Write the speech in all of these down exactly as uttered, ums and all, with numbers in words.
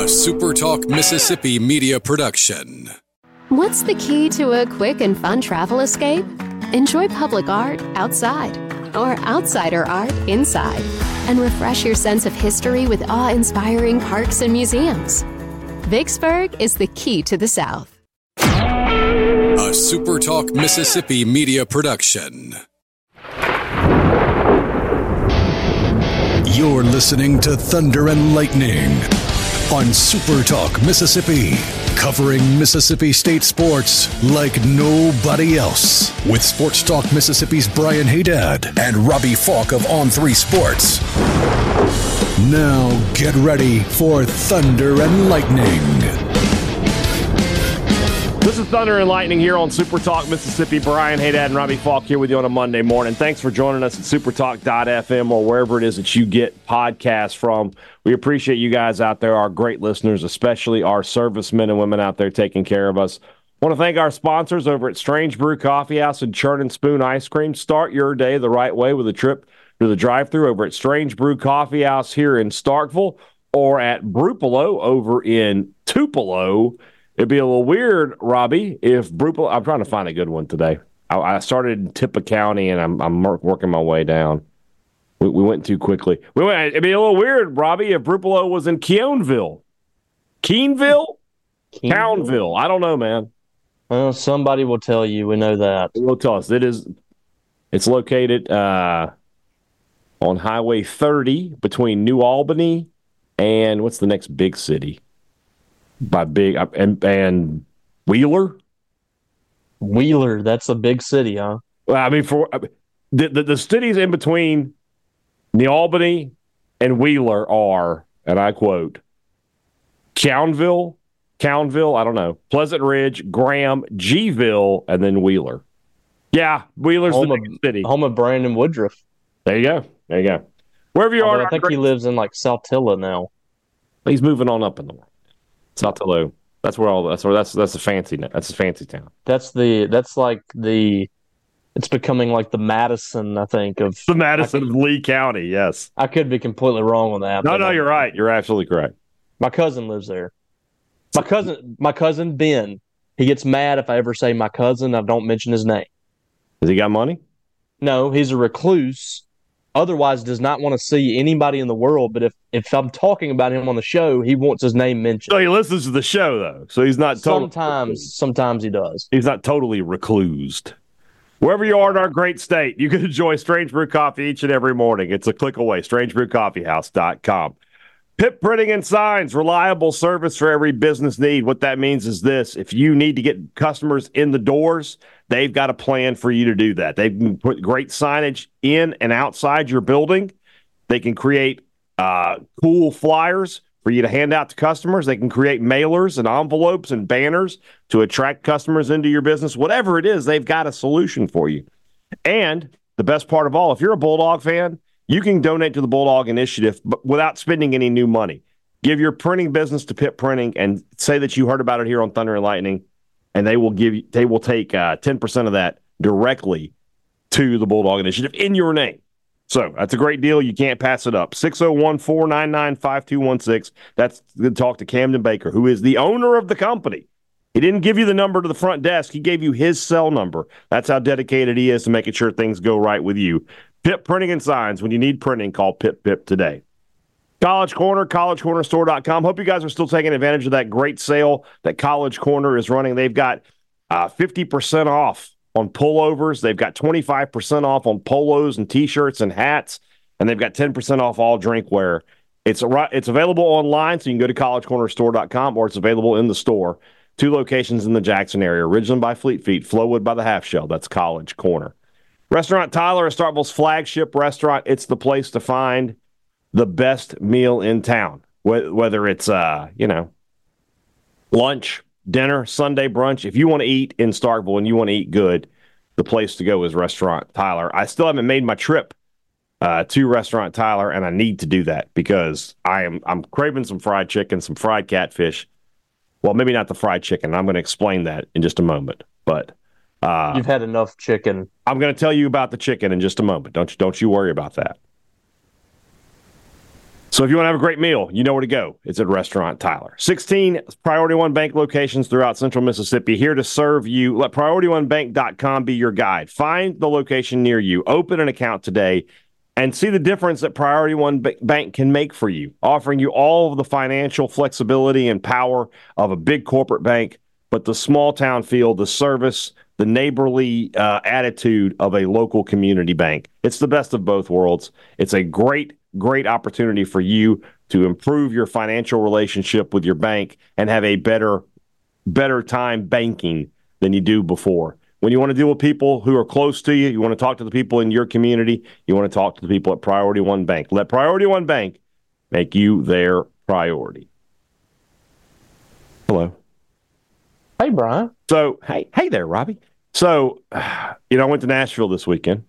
A SuperTalk Mississippi media production. What's the key to a quick and fun travel escape? Enjoy public art outside, or outsider art inside, and refresh your sense of history with awe-inspiring parks and museums. Vicksburg is the key to the South. A SuperTalk Mississippi media production. You're listening to Thunder and Lightning on SuperTalk Mississippi, covering Mississippi State sports like nobody else. With Sports Talk Mississippi's Brian Haydad and Robbie Falk of On three Sports. Now get ready for Thunder and Lightning. This is Thunder and Lightning here on Super Talk Mississippi. Brian Haydad and Robbie Falk here with you on a Monday morning. Thanks for joining us at supertalk dot f m or wherever it is that you get podcasts from. We appreciate you guys out there, our great listeners, especially our servicemen and women out there taking care of us. I want to thank our sponsors over at Strange Brew Coffee House and Churn and Spoon Ice Cream. Start your day the right way with a trip to the drive-thru over at Strange Brew Coffee House here in Starkville or at Brupolo over in Tupelo. It'd be a little weird, Robbie, if Brupolo... I'm trying to find a good one today. I, I started in Tippah County, and I'm, I'm working my way down. We, we went too quickly. We went, it'd be a little weird, Robbie, if Brupolo was in Keonville. Keenville? Cownville. I don't know, man. Well, somebody will tell you. We know that. It will tell us. It is. It's located uh, on Highway thirty between New Albany and what's the next big city? By big and and Wheeler, Wheeler. That's a big city, huh? Well, I mean, for the the, the cities in between New Albany and Wheeler are, and I quote, Cownville, Cownville. I don't know, Pleasant Ridge, Graham, Gville, and then Wheeler. Yeah, Wheeler's home the of, biggest city. Home of Brandon Woodruff. There you go. There you go. Wherever you Although are, I think he lives in like Saltillo now. He's moving on up in the world. Saltillo. That's where all that's where that's that's a fancy that's a fancy town. That's the that's like the it's becoming like the Madison, I think, of the Madison of Lee County. Yes, I could be completely wrong on that. No, no, you're right. You're absolutely correct. My cousin lives there. My cousin, my cousin Ben. He gets mad if I ever say my cousin. I don't mention his name. Has he got money? No, he's a recluse. Otherwise, does not want to see anybody in the world. But if, if I'm talking about him on the show, he wants his name mentioned. So he listens to the show, though. So he's not totally sometimes. Reclused. Sometimes he does. He's not totally reclused. Wherever you are in our great state, you can enjoy Strange Brew Coffee each and every morning. It's a click away. strange brew coffee house dot com. Pip Printing and Signs, reliable service for every business need. What that means is this: if you need to get customers in the doors, they've got a plan for you to do that. They can put great signage in and outside your building. They can create uh, cool flyers for you to hand out to customers. They can create mailers and envelopes and banners to attract customers into your business. Whatever it is, they've got a solution for you. And the best part of all, if you're a Bulldog fan, you can donate to the Bulldog Initiative but without spending any new money. Give your printing business to Pip Printing and say that you heard about it here on Thunder and Lightning. And they will give you, they will take uh, ten percent of that directly to the Bulldog Initiative in your name. So that's a great deal. You can't pass it up. six oh one, four nine nine, five two one six. That's good talk to Camden Baker, who is the owner of the company. He didn't give you the number to the front desk. He gave you his cell number. That's how dedicated he is to making sure things go right with you. Pip Printing and Signs. When you need printing, call Pip Pip today. College Corner, college corner store dot com. Hope you guys are still taking advantage of that great sale that College Corner is running. They've got uh, fifty percent off on pullovers. They've got twenty-five percent off on polos and T-shirts and hats. And they've got ten percent off all drinkware. It's, a, it's available online, so you can go to college corner store dot com, or it's available in the store. Two locations in the Jackson area. Ridgeland by Fleet Feet, Flowwood by the Half Shell. That's College Corner. Restaurant Tyler is Starkville's flagship restaurant. It's the place to find the best meal in town, whether it's, uh, you know, lunch, dinner, Sunday brunch. If you want to eat in Starkville and you want to eat good, the place to go is Restaurant Tyler. I still haven't made my trip uh, to Restaurant Tyler, and I need to do that because I am I'm craving some fried chicken, some fried catfish. Well, maybe not the fried chicken. I'm going to explain that in just a moment. But uh, you've had enough chicken. I'm going to tell you about the chicken in just a moment. Don't you, don't you worry about that. So if you want to have a great meal, you know where to go. It's at Restaurant Tyler. sixteen Priority One Bank locations throughout Central Mississippi here to serve you. Let priority one bank dot com be your guide. Find the location near you. Open an account today and see the difference that Priority One Bank can make for you, offering you all of the financial flexibility and power of a big corporate bank, but the small town feel, the service, the neighborly uh, attitude of a local community bank. It's the best of both worlds. It's a great Great opportunity for you to improve your financial relationship with your bank and have a better, better time banking than you do before. When you want to deal with people who are close to you, you want to talk to the people in your community, you want to talk to the people at Priority One Bank. Let Priority One Bank make you their priority. Hello. Hey, Brian. So, hey, hey there, Robbie. So, you know, I went to Nashville this weekend.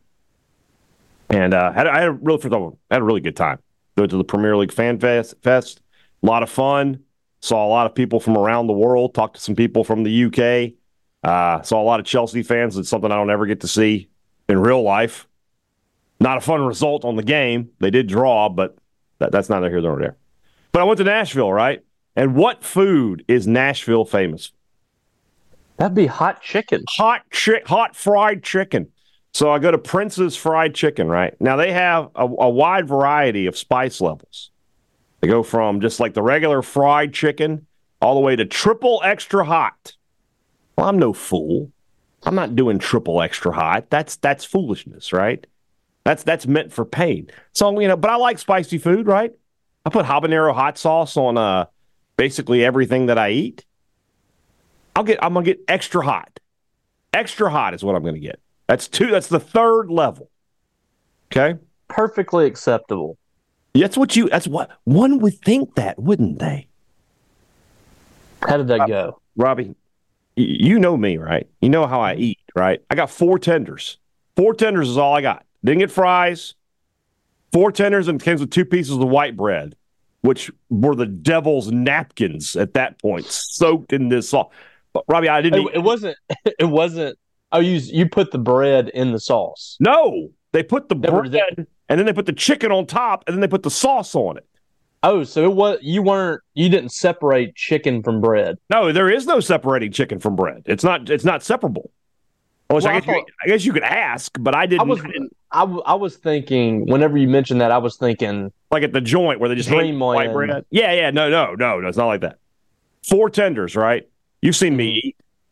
And uh, had, I had a really, first of all, had a really good time. Go to the Premier League Fan Fest, Fest, a lot of fun. Saw a lot of people from around the world. Talked to some people from the U K. Uh, saw a lot of Chelsea fans. It's something I don't ever get to see in real life. Not a fun result on the game. They did draw, but that, that's neither here nor there. But I went to Nashville, right? And what food is Nashville famous for? That'd be hot chicken. Hot chi- hot fried chicken. So I go to Prince's Fried Chicken, right? Now, they have a, a wide variety of spice levels. They go from just like the regular fried chicken all the way to triple extra hot. Well, I'm no fool. I'm not doing triple extra hot. That's that's foolishness, right? That's that's meant for pain. So, you know, but I like spicy food, right? I put habanero hot sauce on uh, basically everything that I eat. I'll get, I'm going to get extra hot. Extra hot is what I'm going to get. That's two. That's the third level. Okay. Perfectly acceptable. That's what you, that's what one would think that, wouldn't they? How did that uh, go? Robbie, you know me, right? You know how I eat, right? I got four tenders. Four tenders is all I got. Didn't get fries. Four tenders and came with two pieces of white bread, which were the devil's napkins at that point, soaked in this sauce. But Robbie, I didn't. It, it wasn't. It wasn't. Oh, you you put the bread in the sauce. No, they put the Never bread did. and then they put the chicken on top and then they put the sauce on it. Oh, so it was you weren't you didn't separate chicken from bread. No, there is no separating chicken from bread. It's not. It's not separable. Well, Well, I, I guess you, thought- I guess you could ask, but I didn't. I was I didn't- I, w- I was thinking whenever you mentioned that I was thinking like at the joint where they just hand you white Dreamland. bread. Yeah, yeah, no, no, no, no, it's not like that. Four tenders, right? You've seen me eat.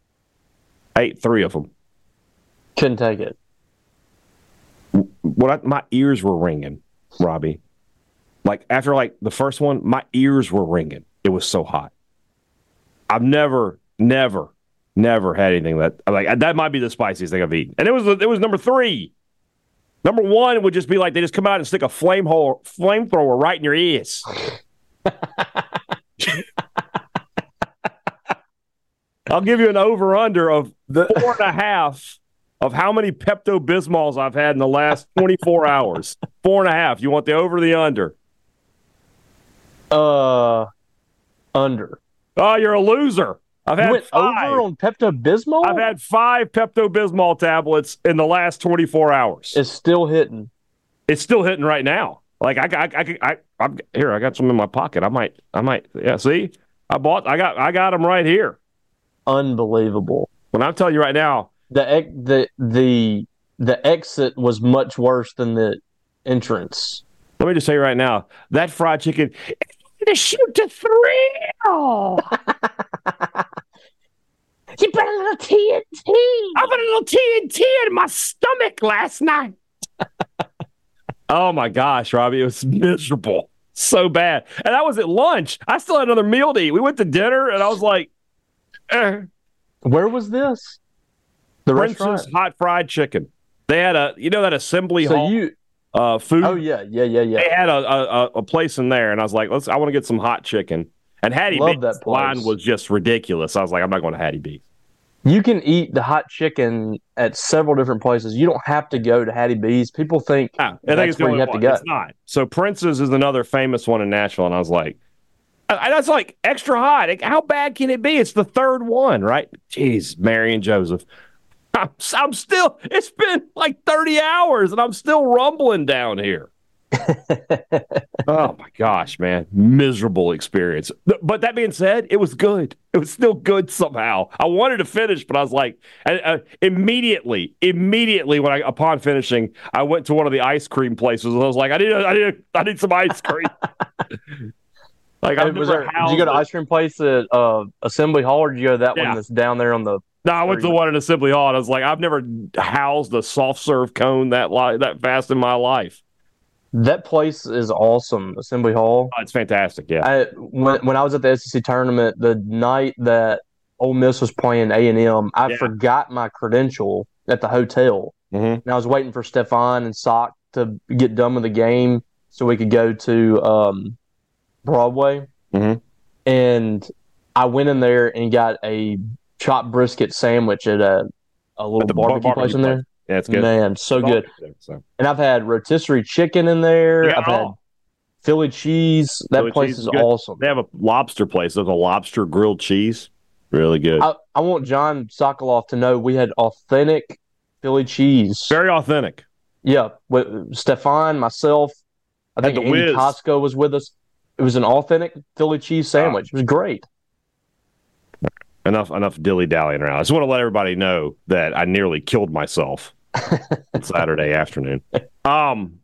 I ate three of them. couldn't take it. What I, my ears were ringing, Robbie. Like after like the first one, my ears were ringing. It was so hot. I've never, never, never had anything that like that might be the spiciest thing I've eaten. And it was it was number three. Number one would just be like they just come out and stick a flame hole, flamethrower right in your ears. I'll give you an over-under of four and a half of how many Pepto-Bismols I've had in the last twenty-four hours. Four and a half. You want the over or the under? Uh, under. Oh, you're a loser. I've You had went five. over on Pepto Bismol. I've had five Pepto-Bismol tablets in the last twenty-four hours. It's still hitting. It's still hitting right now. Like I, I, I, I, I'm here. I got some in my pocket. I might, I might. Yeah, see, I bought. I got, I got them right here. Unbelievable. When I'm telling you right now, The ex- the the the exit was much worse than the entrance. let me just tell you right now, that fried chicken, to shoot to thrill. You put a little T N T. I put a little T N T in my stomach last night. Oh my gosh, Robbie, it was miserable. So bad. And that was at lunch. I still had another meal to eat. We went to dinner and I was like, eh. Where was this? The Prince's restaurant. Hot Fried Chicken. They had a, you know, that assembly So hall you. uh, food. Oh yeah, yeah, yeah, They yeah. had a, a a place in there, and I was like, let's. I want to get some hot chicken. And Hattie Love B's that place. line was just ridiculous. I was like, I'm not going to Hattie B's. You can eat the hot chicken at several different places. You don't have to go to Hattie B's. People think Ah, I think that's it's the where only you have to one. go. It's not. So Prince's is another famous one in Nashville, and I was like, I, that's like extra hot. Like, how bad can it be? It's the third one, right? Jeez, Mary and Joseph. I'm, I'm still. It's been like thirty hours, and I'm still rumbling down here. Oh my gosh, man. Miserable experience. But that being said, it was good. It was still good somehow. I wanted to finish, but I was like, uh, immediately, immediately when I, upon finishing, I went to one of the ice cream places. And I was like, I need, a, I need, a, I need some ice cream. Like, Hey, was there, did you go to ice cream place at uh, Assembly Hall, or did you go to that yeah. one that's down there on the? No, I went to the one at Assembly Hall, and I was like, I've never housed a soft serve cone that li- that fast in my life. That place is awesome, Assembly Hall. Oh, it's fantastic, yeah. I, when when I was at the S E C tournament, the night that Ole Miss was playing A and M, I yeah. forgot my credential at the hotel, mm-hmm. and I was waiting for Stefan and Sock to get done with the game so we could go to um, Broadway. Mm-hmm. And I went in there and got a chopped brisket sandwich at a a little barbecue, barbecue place in there. Yeah, it's good. Man, so it's good. There, so. And I've had rotisserie chicken in there. I've had all. Philly cheese. That Philly place cheese is, is awesome. They have a lobster place. There's a lobster grilled cheese. Really good. I, I want John Sokoloff to know we had authentic Philly cheese. Very authentic. Yeah. With Stefan, myself, I think Andy Wiz. Costco was with us. It was an authentic Philly cheese sandwich. Oh. It was great. Enough enough dilly-dallying around. I just want to let everybody know that I nearly killed myself on Saturday afternoon. Um,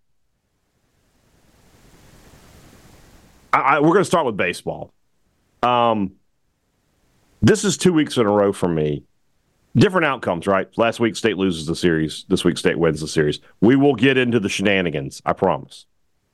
I, I, we're going to start with baseball. Um, this is two weeks in a row for me. Different outcomes, right? Last week, State loses the series. This week, State wins the series. We will get into the shenanigans, I promise.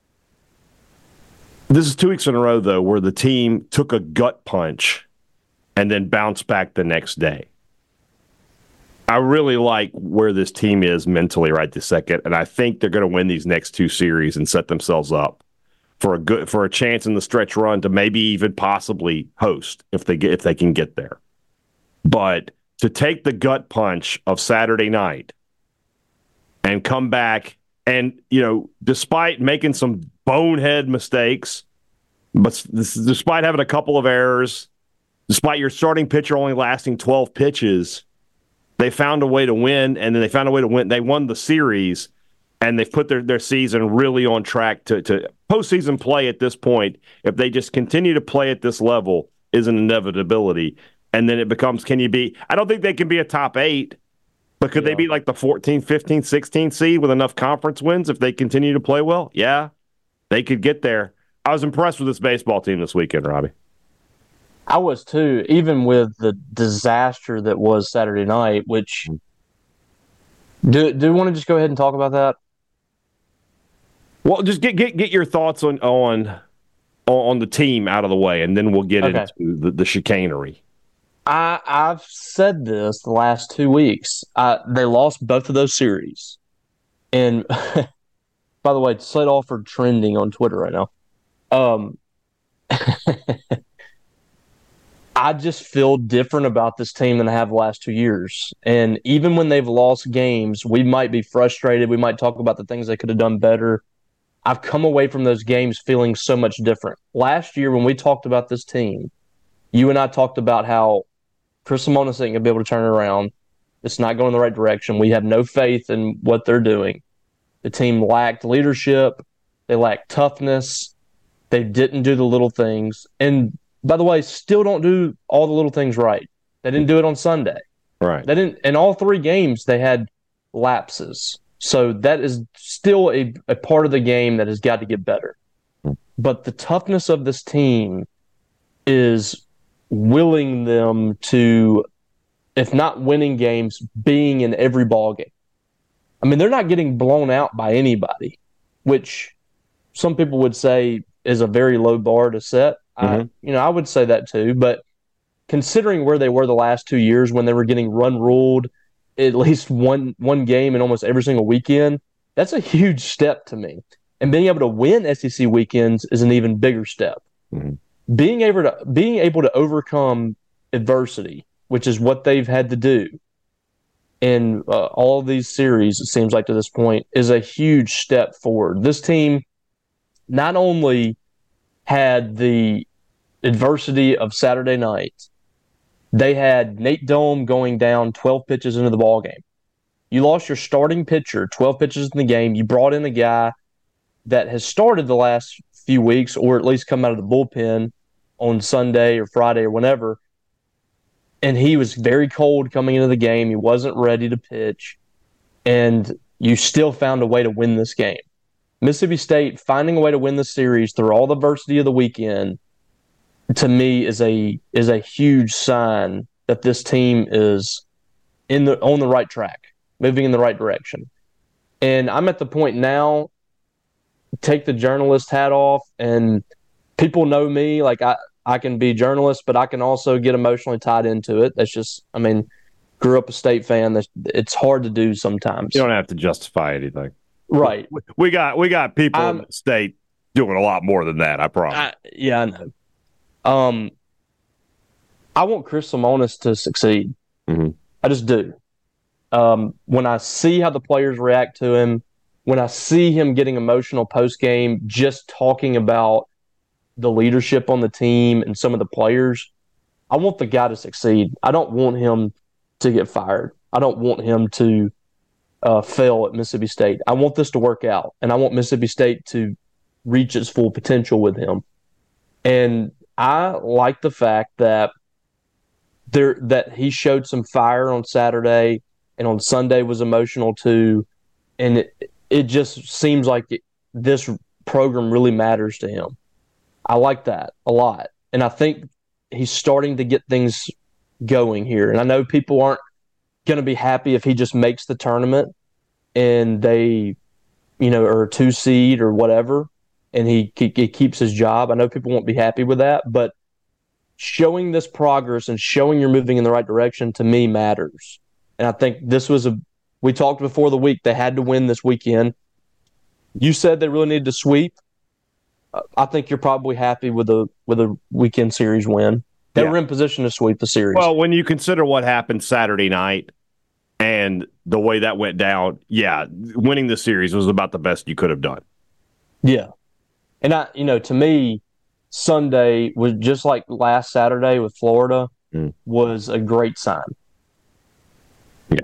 This is two weeks in a row, though, where the team took a gut punch and then bounce back the next day. I really like where this team is mentally right this second, and I think they're going to win these next two series and set themselves up for a good for a chance in the stretch run to maybe even possibly host if they get if they can get there. But to take the gut punch of Saturday night and come back and, you know, despite making some bonehead mistakes, but despite having a couple of errors, despite your starting pitcher only lasting twelve pitches, they found a way to win, and then they found a way to win. They won the series, and they've put their, their season really on track to, to postseason play at this point. If they just continue to play at this level, is an inevitability. And then it becomes, can you be – I don't think they can be a top eight, but could yeah. they be like the fourteen, fifteen, sixteen seed with enough conference wins if they continue to play well? Yeah, they could get there. I was impressed with this baseball team this weekend, Robbie. I was too, even with the disaster that was Saturday night, which do do you want to just go ahead and talk about that? Well, just get get get your thoughts on on on the team out of the way, and then we'll get okay. into the, the chicanery. I I've said this the last two weeks. Uh, they lost both of those series, and by the way, Slate Alford trending on Twitter right now. Um. I just feel different about this team than I have the last two years. And even when they've lost games, we might be frustrated. We might talk about the things they could have done better. I've come away from those games feeling so much different. Last year, when we talked about this team, you and I talked about how Chris Lemonis isn't going to be able to turn it around. It's not going in the right direction. We have no faith in what they're doing. The team lacked leadership. They lacked toughness. They didn't do the little things. And by the way, still don't do all the little things right. They didn't do it on Sunday. Right. They didn't. In all three games, they had lapses. So that is still a, a part of the game that has got to get better. But the toughness of this team is willing them to, if not winning games, being in every ball game. I mean, they're not getting blown out by anybody, which some people would say is a very low bar to set. Mm-hmm. I, you know, I would say that too, but considering where they were the last two years when they were getting run ruled at least one one game in almost every single weekend, that's a huge step to me. And being able to win S E C weekends is an even bigger step. Mm-hmm. Being able to being able to overcome adversity, which is what they've had to do in uh, all of these series, it seems like to this point, is a huge step forward. This team not only had the adversity of Saturday night, they had Nate Dome going down twelve pitches into the ball game. You lost your starting pitcher twelve pitches in the game. You brought in a guy that has started the last few weeks, or at least come out of the bullpen on Sunday or Friday or whenever. And he was very cold coming into the game. He wasn't ready to pitch. And you still found a way to win this game. Mississippi State finding a way to win the series through all the adversity of the weekend, to me, is a is a huge sign that this team is in the on the right track, moving in the right direction. And I'm at the point now, take the journalist hat off, and people know me. Like, I, I can be a journalist, but I can also get emotionally tied into it. That's just, I mean, grew up a State fan. That's, it's hard to do sometimes. You don't have to justify anything. Right. We, we got we got people I'm, in the state doing a lot more than that, I promise. I, yeah, I know. Um, I want Chris Lemonis to succeed. Mm-hmm. I just do. Um, when I see how the players react to him, when I see him getting emotional post-game, just talking about the leadership on the team and some of the players, I want the guy to succeed. I don't want him to get fired. I don't want him to uh, fail at Mississippi State. I want this to work out, and I want Mississippi State to reach its full potential with him. And I like the fact that there that he showed some fire on Saturday, and on Sunday was emotional too. And it, it just seems like it, this program really matters to him. I like that a lot. And I think he's starting to get things going here. And I know people aren't going to be happy if he just makes the tournament and they, you know, are a two seed or whatever, and he, he keeps his job. I know people won't be happy with that, but showing this progress and showing you're moving in the right direction, to me, matters. And I think this was a – we talked before the week, they had to win this weekend. You said they really needed to sweep. I think you're probably happy with a with a weekend series win. They yeah. were in position to sweep the series. Well, when you consider what happened Saturday night and the way that went down, yeah, winning the series was about the best you could have done. Yeah. And, I, you know, to me, Sunday was just like last Saturday with Florida, mm. was a great sign. Yeah.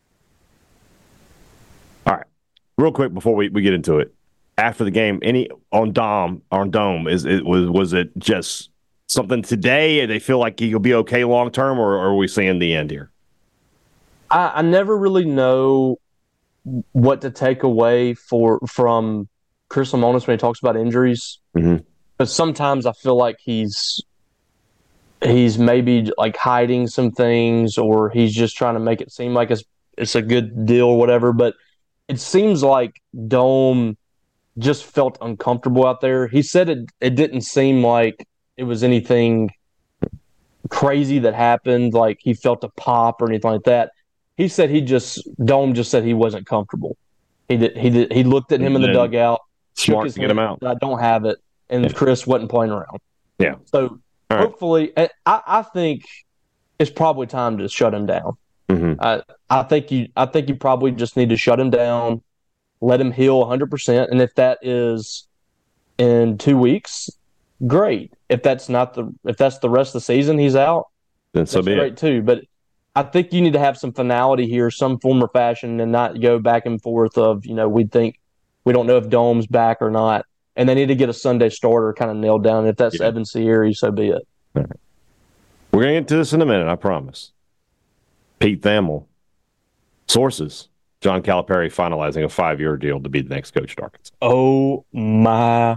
All right. Real quick before we, we get into it. After the game, any on Dom on Dome is it was was it just something today? And they feel like he'll be okay long term, or, or are we seeing the end here? I, I never really know what to take away for from Chris Lemonis when he talks about injuries. Mm-hmm. But sometimes I feel like he's he's maybe like hiding some things, or he's just trying to make it seem like it's it's a good deal or whatever. But it seems like Dome just felt uncomfortable out there. He said it it didn't seem like it was anything crazy that happened, like he felt a pop or anything like that. He said he just Dome just said he wasn't comfortable. He did he did he looked at him in the dugout, smart to get him out. I don't have it, and yeah. Chris wasn't playing around. Yeah. So right. hopefully, I I think it's probably time to shut him down. Mm-hmm. I I think you I think you probably just need to shut him down. Let him heal one hundred percent, and if that is in two weeks, great. If that's not the if that's the rest of the season he's out, then so that's be great it. too. But I think you need to have some finality here, some form or fashion, and not go back and forth of, you know, we think we don't know if Dome's back or not, and they need to get a Sunday starter kind of nailed down. If that's yeah. Evan Sierra, so be it. All right. We're gonna get to this in a minute, I promise. Pete Thamel, sources. John Calipari finalizing a five-year deal to be the next coach at Arkansas. Oh, my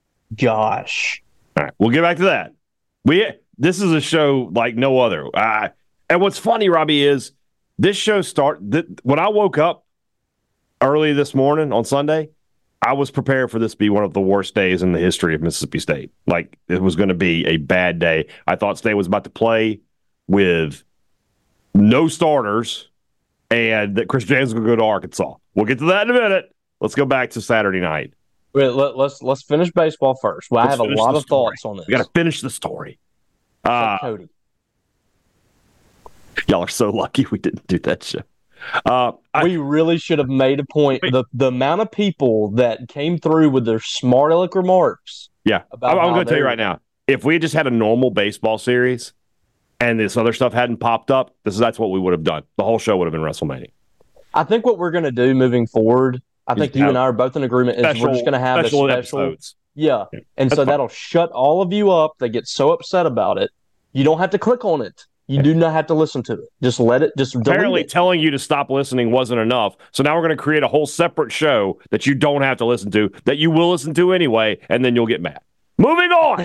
gosh. All right, we'll get back to that. We This is a show like no other. Uh, and what's funny, Robbie, is this show start th- when I woke up early this morning on Sunday, I was prepared for this to be one of the worst days in the history of Mississippi State. Like, it was going to be a bad day. I thought State was about to play with no starters, and that Chris James will go to Arkansas. We'll get to that in a minute. Let's go back to Saturday night. Wait, let, let's let's finish baseball first. Well, I have a lot of thoughts on this. We got to finish the story. Uh, Cody, y'all are so lucky we didn't do that show. Uh, I, we really should have made a point. The the amount of people that came through with their smart aleck remarks. Yeah, I'm, I'm going to tell you right now. If we had just had a normal baseball series, and this other stuff hadn't popped up, this is that's what we would have done. The whole show would have been WrestleMania. I think what we're going to do moving forward I think you and I are both in agreement. Is special, we're just going to have special a special episodes. Yeah. yeah. And That's so fine. that'll shut all of you up. They get so upset about it. You don't have to click on it. You do not have to listen to it. Just let it, just delete Apparently it. telling you to stop listening wasn't enough. So now we're going to create a whole separate show that you don't have to listen to, that you will listen to anyway, and then you'll get mad. Moving on.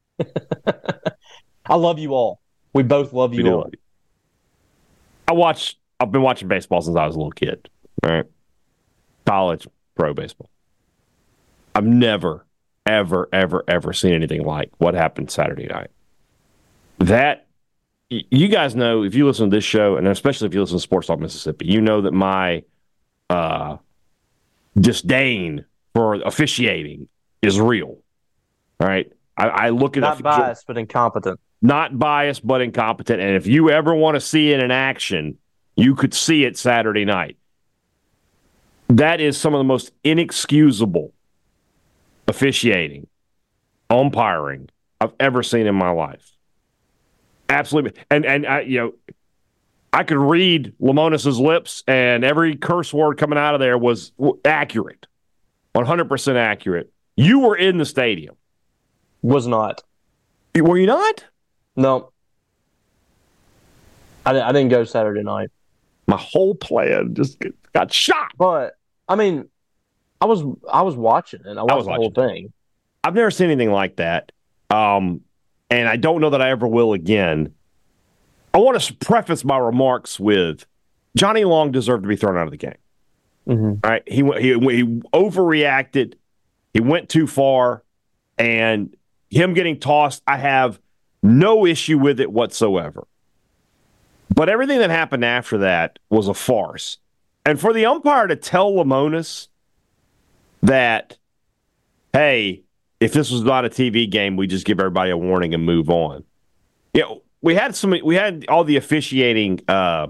I love you all. We both love you We do all. love you. I watch, I've been watching baseball since I was a little kid, right? College, pro baseball. I've never, ever, ever, ever seen anything like what happened Saturday night. That, you guys know, if you listen to this show, and especially if you listen to Sports Talk Mississippi, you know that my uh, disdain for officiating is real, right? I, I look at Not it, biased, but incompetent. Not biased, but incompetent. And if you ever want to see it in action, you could see it Saturday night. That is some of the most inexcusable officiating, umpiring I've ever seen in my life. Absolutely. And, and I, you know, I could read Lemonis's lips, and every curse word coming out of there was accurate, one hundred percent accurate. You were in the stadium. Was not. Were you not? No. I, I didn't go Saturday night. My whole plan just got shot. But, I mean, I was I was watching it. I watched I was the whole thing. I've never seen anything like that. Um, and I don't know that I ever will again. I want to preface my remarks with Johnny Long deserved to be thrown out of the game. Mm-hmm. All right, he, he he overreacted. He went too far, and him getting tossed, I have no issue with it whatsoever. But everything that happened after that was a farce. And for the umpire to tell Lemonis that, hey, if this was not a T V game, we just give everybody a warning and move on. You know, we had some, we had all the officiating uh,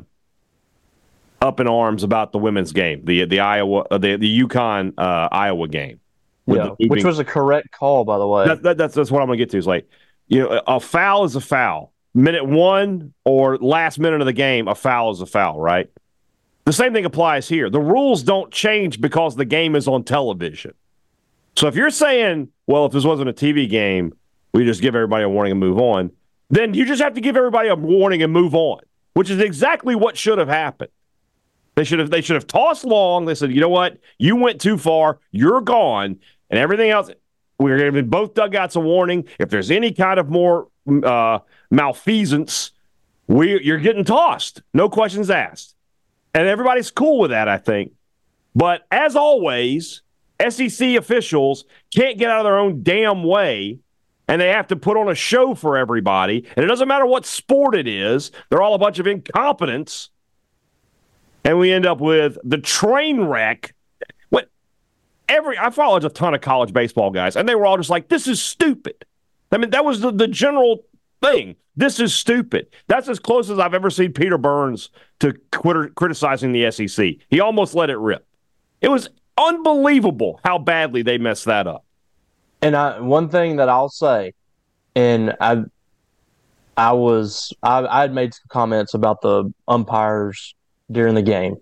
up in arms about the women's game, the the Iowa, uh, the the UConn uh, Iowa game. Yeah, which was a correct call, by the way. That, that, that's that's what I'm going to get to. Is like, you know, a foul is a foul. Minute one or last minute of the game, a foul is a foul, right? The same thing applies here. The rules don't change because the game is on television. So if you're saying, well, if this wasn't a T V game, we just give everybody a warning and move on, then you just have to give everybody a warning and move on, which is exactly what should have happened. They should have they should have tossed Long. They said, you know what? You went too far. You're gone. And everything else, we're going to give both dugouts a warning. If there's any kind of more uh, malfeasance, we you're getting tossed. No questions asked. And everybody's cool with that, I think. But as always, S E C officials can't get out of their own damn way, and they have to put on a show for everybody. And it doesn't matter what sport it is. They're all a bunch of incompetents. And we end up with the train wreck. What every I followed a ton of college baseball guys, and they were all just like, this is stupid. I mean, that was the, the general thing. This is stupid. That's as close as I've ever seen Peter Burns to quit, criticizing the S E C. He almost let it rip. It was unbelievable how badly they messed that up. And I, one thing that I'll say, and I, I was I, I had made some comments about the umpires during the game,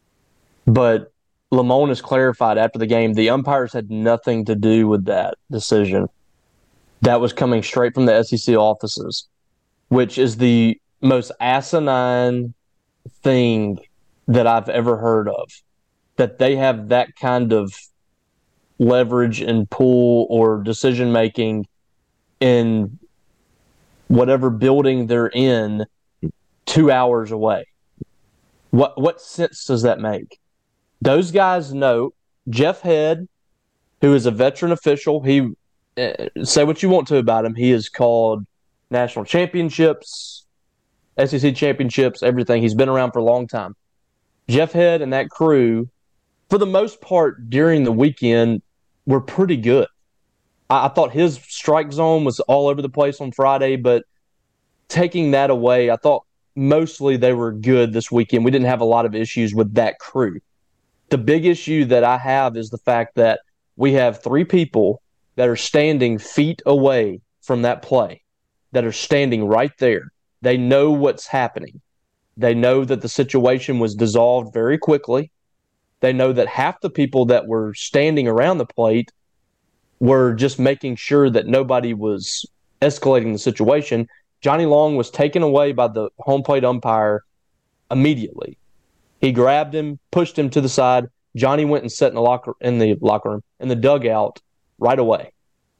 but Lemonis clarified after the game the umpires had nothing to do with that decision. That was coming straight from the S E C offices, which is the most asinine thing that I've ever heard of. That they have that kind of leverage and pull or decision making in whatever building they're in two hours away. What what sense does that make? Those guys know Jeff Head, who is a veteran official. He uh, say what you want to about him. He has called national championships, S E C championships, everything. He's been around for a long time. Jeff Head and that crew, for the most part, during the weekend, were pretty good. I, I thought his strike zone was all over the place on Friday, but taking that away, I thought mostly they were good this weekend. We didn't have a lot of issues with that crew. The big issue that I have is the fact that we have three people that are standing feet away from that play, that are standing right there. They know what's happening. They know that the situation was dissolved very quickly. They know that half the people that were standing around the plate were just making sure that nobody was escalating the situation. Johnny Long was taken away by the home plate umpire immediately. He grabbed him, pushed him to the side. Johnny went and sat in the locker in the locker room, in the dugout right away.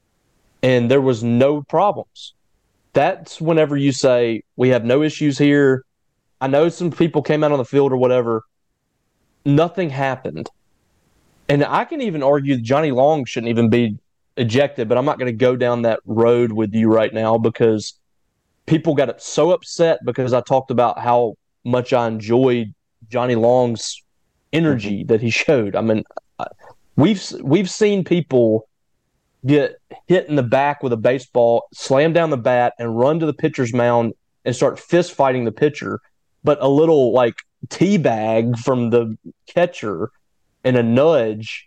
And there was no problems. That's whenever you say, we have no issues here. I know some people came out on the field or whatever. Nothing happened. And I can even argue that Johnny Long shouldn't even be ejected, but I'm not going to go down that road with you right now because people got so upset because I talked about how much I enjoyed Johnny Long's energy that he showed. I mean, we've we've seen people get hit in the back with a baseball, slam down the bat, and run to the pitcher's mound and start fist fighting the pitcher. But a little like teabag from the catcher and a nudge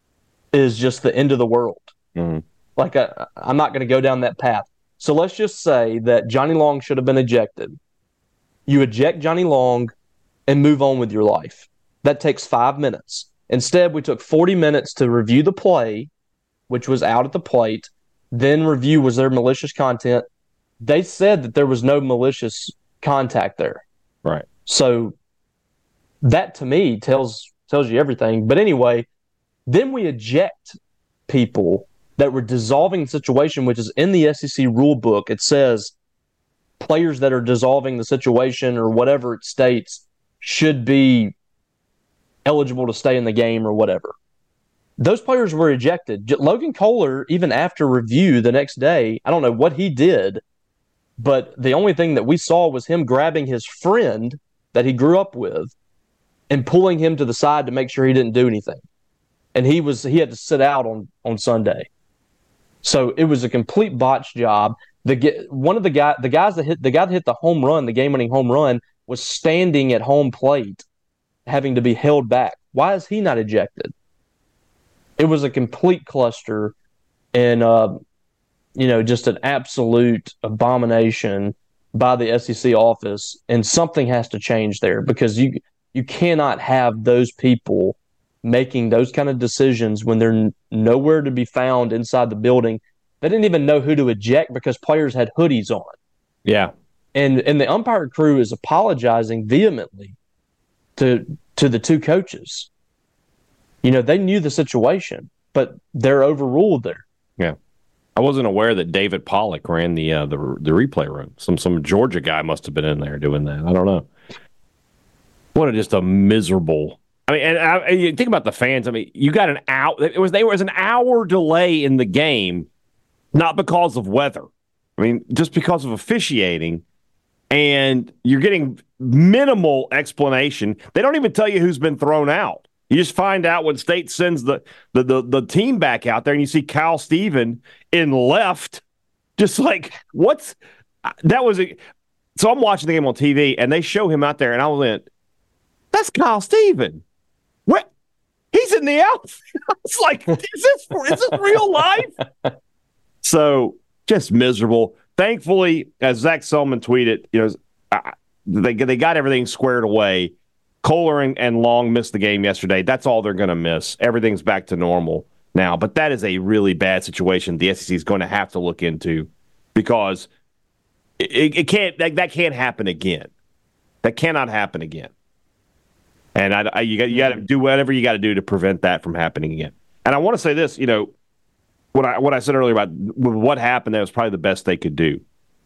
is just the end of the world. Mm-hmm. Like I, I'm not going to go down that path. So let's just say that Johnny Long should have been ejected. You eject Johnny Long and move on with your life. That takes five minutes. Instead, we took forty minutes to review the play, which was out at the plate, then review was there malicious content. They said that there was no malicious contact there. Right. So that to me tells tells you everything. But anyway, then we eject people that were dissolving the situation, which is in the S E C rule book. It says players that are dissolving the situation or whatever it states should be eligible to stay in the game or whatever. Those players were ejected. Logan Kohler, even after review the next day, I don't know what he did, but the only thing that we saw was him grabbing his friend that he grew up with and pulling him to the side to make sure he didn't do anything. And he was he had to sit out on, on Sunday. So it was a complete botch job. The one of the guy the guys that hit the guy that hit the home run, the game-winning home run, was standing at home plate, having to be held back. Why is he not ejected? It was a complete cluster and, uh, you know, just an absolute abomination by the S E C office. And something has to change there because you you cannot have those people making those kind of decisions when they're n- nowhere to be found inside the building. They didn't even know who to eject because players had hoodies on. Yeah. And and the umpire crew is apologizing vehemently to to the two coaches. You know, they knew the situation, but they're overruled there. Yeah. I wasn't aware that David Pollock ran the uh, the the replay room. Some some Georgia guy must have been in there doing that. I don't know. What a just a miserable. I mean, and, I, and you think about the fans. I mean, you got an hour. It was there was an hour delay in the game, not because of weather. I mean, just because of officiating, and you're getting minimal explanation. They don't even tell you who's been thrown out. You just find out when State sends the, the the the team back out there, and you see Kyle Steven in left, just like what's that was. A, so I'm watching the game on T V, and they show him out there, and I was in. That's Kyle Steven. What? He's in the outfield. It's like, is this is this real life? So just miserable. Thankfully, as Zach Selman tweeted, you know, I, they they got everything squared away. Kohler and, and Long missed the game yesterday. That's all they're going to miss. Everything's back to normal now. But that is a really bad situation the S E C is going to have to look into because it, it can't that, that can't happen again. That cannot happen again. And I, I, you got you got to do whatever you got to do to prevent that from happening again. And I want to say this, you know, what I what I said earlier about what happened, that was probably the best they could do.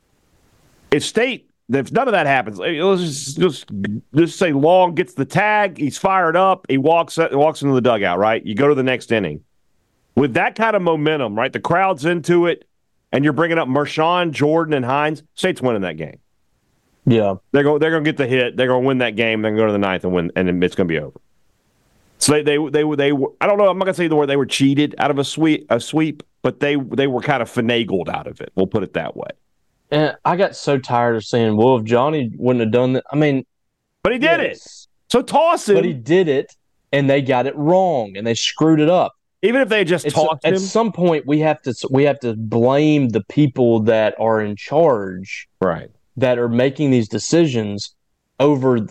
If State, if none of that happens, let's just just, just say Long gets the tag, he's fired up, he walks walks into the dugout, right? You go to the next inning. With that kind of momentum, right? The crowd's into it, and you're bringing up Marshawn, Jordan, and Hines. State's winning that game. Yeah, they're going. They're going to get the hit. They're going to win that game. They're going to go to the ninth and win, and it's going to be over. So they, they, they, they, were, I don't know. I'm not going to say the word they were cheated out of a sweep, a sweep, but they, they were kind of finagled out of it. We'll put it that way. And I got so tired of saying, "Well, if Johnny wouldn't have done that," I mean, but he did yes. it. So toss him. But he did it, and they got it wrong, and they screwed it up. Even if they just tossed him, at some point we have to we have to blame the people that are in charge, right? That are making these decisions over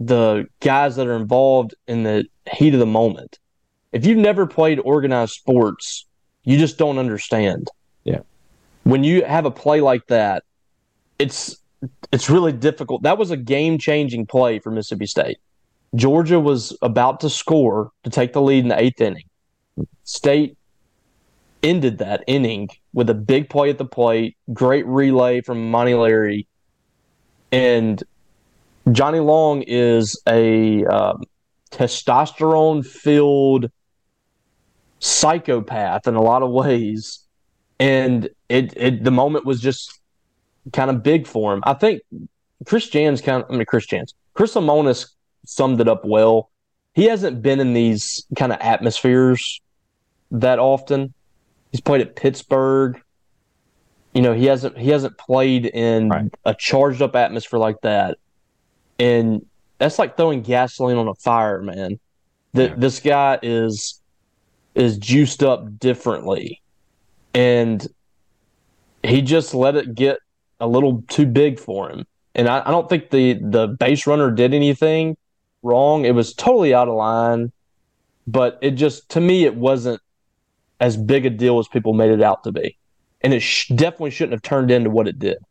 the guys that are involved in the heat of the moment. If you've never played organized sports, you just don't understand. Yeah. When you have a play like that, it's it's really difficult. That was a game-changing play for Mississippi State. Georgia was about to score to take the lead in the eighth inning. State ended that inning with a big play at the plate, great relay from Monty Leary, and Johnny Long is a um, testosterone-filled psychopath in a lot of ways, and it, it the moment was just kind of big for him. I think Chris Jans kind of, I mean Chris Jans, Chris Lemonis summed it up well. He hasn't been in these kind of atmospheres that often. He's played at Pittsburgh. You know, he hasn't he hasn't played in right. a charged up atmosphere like that. And that's like throwing gasoline on a fire, man. The, yeah. This guy is is juiced up differently. And he just let it get a little too big for him. And I, I don't think the, the base runner did anything wrong. It was totally out of line. But it just, to me, it wasn't as big a deal as people made it out to be. And it sh- definitely shouldn't have turned into what it did.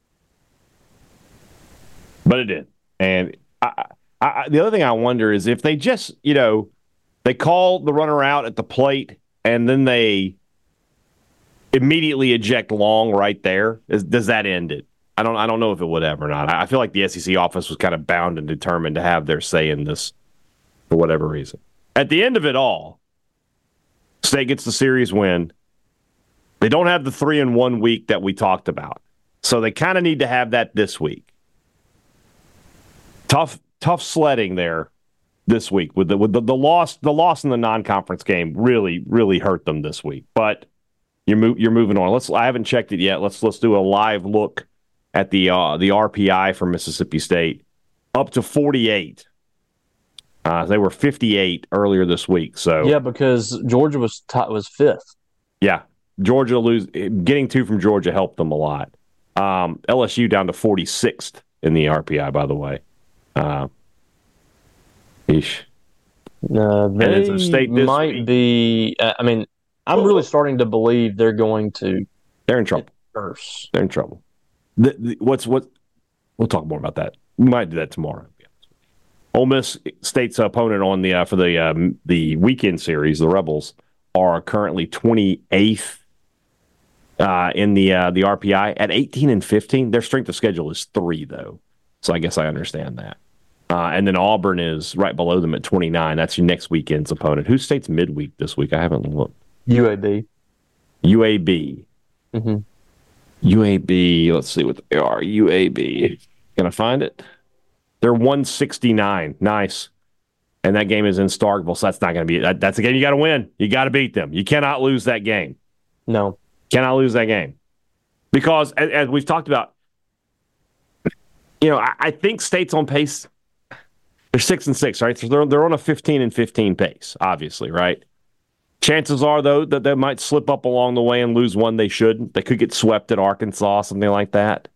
But it did. And I, I, the other thing I wonder is if they just, you know, they call the runner out at the plate and then they immediately eject Long right there, is, does that end it? I don't I don't know if it would ever or not. I feel like the S E C office was kind of bound and determined to have their say in this for whatever reason. At the end of it all, State gets the series win. They don't have the three in one week that we talked about. So they kind of need to have that this week. Tough tough sledding there this week with the with the, the loss the loss in the non-conference game really really hurt them this week. But you're mo- you're moving on. Let's I haven't checked it yet. Let's let's do a live look at the uh, the R P I for Mississippi State, up to forty-eight. Uh, they were fifty-eight earlier this week. So yeah, because Georgia was t- was fifth. Yeah, Georgia lose getting two from Georgia helped them a lot. Um, L S U down to forty-sixth in the R P I, by the way. Uh, eesh. Uh, they State this might week. be. Uh, I mean, I'm really starting to believe they're going to. They're in trouble. Worse. They're in trouble. The, the, what's what? We'll talk more about that. We might do that tomorrow. Ole Miss State's opponent on the uh, for the um, the weekend series, the Rebels, are currently twenty-eighth uh, in the uh, the R P I at eighteen and fifteen. Their strength of schedule is three though, so I guess I understand that. Uh, and then Auburn is right below them at twenty-nine. That's your next weekend's opponent. Who State's midweek this week? I haven't looked. U A B. U A B. Mm-hmm. U A B. Let's see what they are. U A B. Can I find it? They're one sixty-nine. Nice. And that game is in Starkville, so that's not going to be that, that's a game you got to win. You got to beat them. You cannot lose that game. No. Cannot lose that game. Because, as, as we've talked about, you know, I, I think State's on pace. They're six and six, right? So they're, they're on a fifteen and fifteen pace, obviously, right? Chances are, though, that they might slip up along the way and lose one they shouldn't. They could get swept at Arkansas, something like that.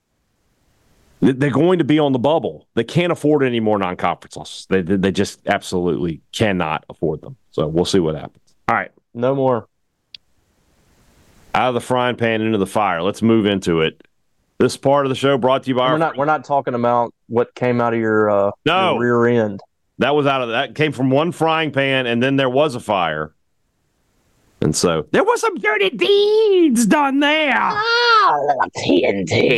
They're going to be on the bubble. They can't afford any more non-conference losses. They, they just absolutely cannot afford them. So we'll see what happens. All right. No more. Out of the frying pan into the fire. Let's move into it. This part of the show brought to you by we're our not. We're not talking about what came out of your, uh, no. your rear end. That was out of that came from one frying pan, and then there was a fire. And so there was some dirty deeds done there. Oh, T N T.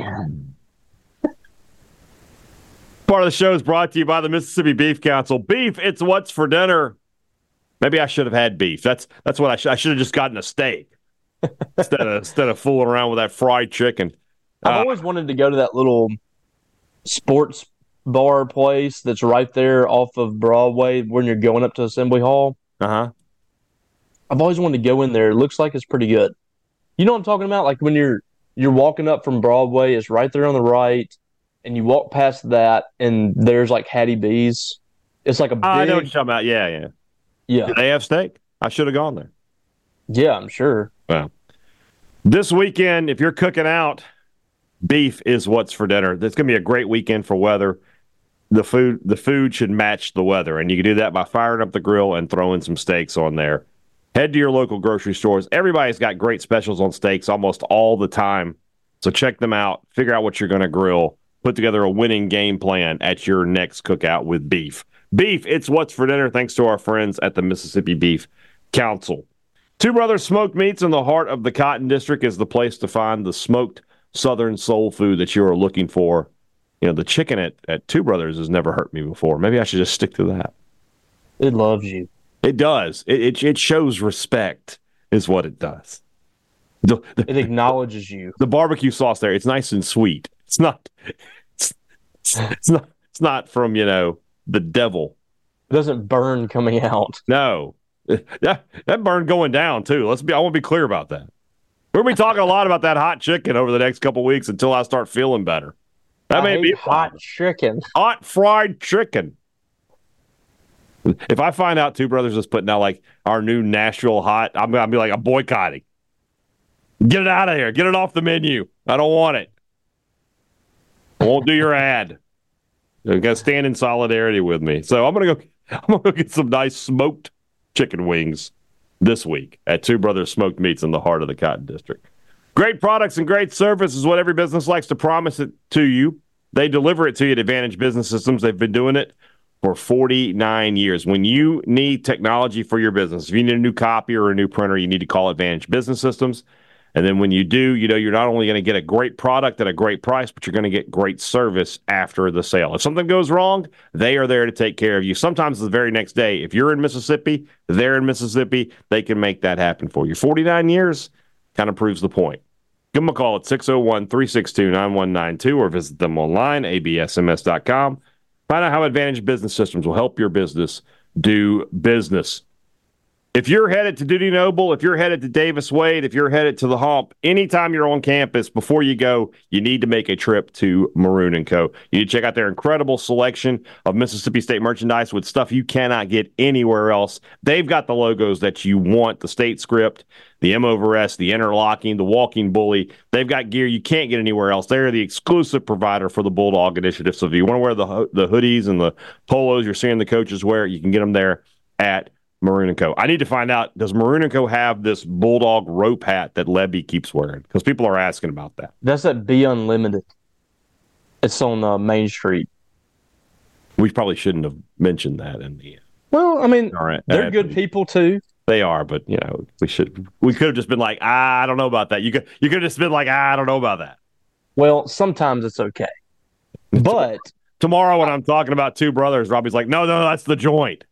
Part of the show is brought to you by the Mississippi Beef Council. Beef, it's what's for dinner. Maybe I should have had beef. That's that's what I should. I should have just gotten a steak instead of instead of fooling around with that fried chicken. I've uh, always wanted to go to that little sports bar place that's right there off of Broadway when you're going up to Assembly Hall. Uh huh. I've always wanted to go in there. It looks like it's pretty good. You know what I'm talking about? Like when you're you're walking up from Broadway, it's right there on the right, and you walk past that, and there's like Hattie B's. It's like a big... I know what you're talking about. Yeah, yeah. Yeah. Do they have steak? I should have gone there. Yeah, I'm sure. Well, this weekend, if you're cooking out, beef is what's for dinner. It's going to be a great weekend for weather. the food the food should match the weather, and you can do that by firing up the grill and throwing some steaks on there. Head to your local grocery stores. Everybody's got great specials on steaks almost all the time, so check them out. Figure out what you're going to grill. Put together a winning game plan at your next cookout with beef. Beef, it's what's for dinner, thanks to our friends at the Mississippi Beef Council. Two Brothers Smoked Meats in the heart of the Cotton District is the place to find the smoked Southern soul food that you are looking for. You know, the chicken at, at Two Brothers has never hurt me before. Maybe I should just stick to that. It loves you. It does. It it, it shows respect is what it does. The, the, it acknowledges you. The barbecue sauce there, it's nice and sweet. It's not it's, it's not it's not from, you know, the devil. It doesn't burn coming out. No. That that burn going down too. Let's be I want to be clear about that. We're gonna be talking a lot about that hot chicken over the next couple of weeks until I start feeling better. That I may hate be hot chicken. Hot fried chicken. If I find out Two Brothers is putting out like our new Nashville hot, I'm gonna be like, I'm boycotting. Get it out of here. Get it off the menu. I don't want it. I won't do your ad. You gotta stand in solidarity with me. So I'm gonna go. I'm gonna go get some nice smoked chicken wings this week at Two Brothers Smoked Meats in the heart of the Cotton District. Great products and great service is what every business likes to promise it to you. They deliver it to you at Advantage Business Systems. They've been doing it for forty-nine years. When you need technology for your business, if you need a new copier or a new printer, you need to call Advantage Business Systems. And then when you do, you know, you're not only going to get a great product at a great price, but you're going to get great service after the sale. If something goes wrong, they are there to take care of you. Sometimes the very next day. If you're in Mississippi, they're in Mississippi, they can make that happen for you. forty-nine years kind of proves the point. Give them a call at six oh one, three six two, nine one nine two or visit them online, a b s m s dot com. Find out how Advantage Business Systems will help your business do business. If you're headed to Dudy Noble, if you're headed to Davis Wade, if you're headed to the Hump, anytime you're on campus, before you go, you need to make a trip to Maroon and Co. You need to check out their incredible selection of Mississippi State merchandise with stuff you cannot get anywhere else. They've got the logos that you want, the state script, the M over S, the interlocking, the walking bully. They've got gear you can't get anywhere else. They're the exclusive provider for the Bulldog Initiative. So if you want to wear the, the hoodies and the polos you're seeing the coaches wear, you can get them there at Maroon and Co. I need to find out, does Maroon and Co. have this Bulldog rope hat that Levy keeps wearing? Because people are asking about that. That's at Be Unlimited. It's on uh, Main Street. We probably shouldn't have mentioned that in the. Well, I mean, all right, they're good people too. They are, but you know, we should. We could have just been like, ah, I don't know about that. You could. You could have just been like, ah, I don't know about that. Well, sometimes it's okay, but tomorrow when I'm talking about Two Brothers, Robbie's like, no, no, that's the joint.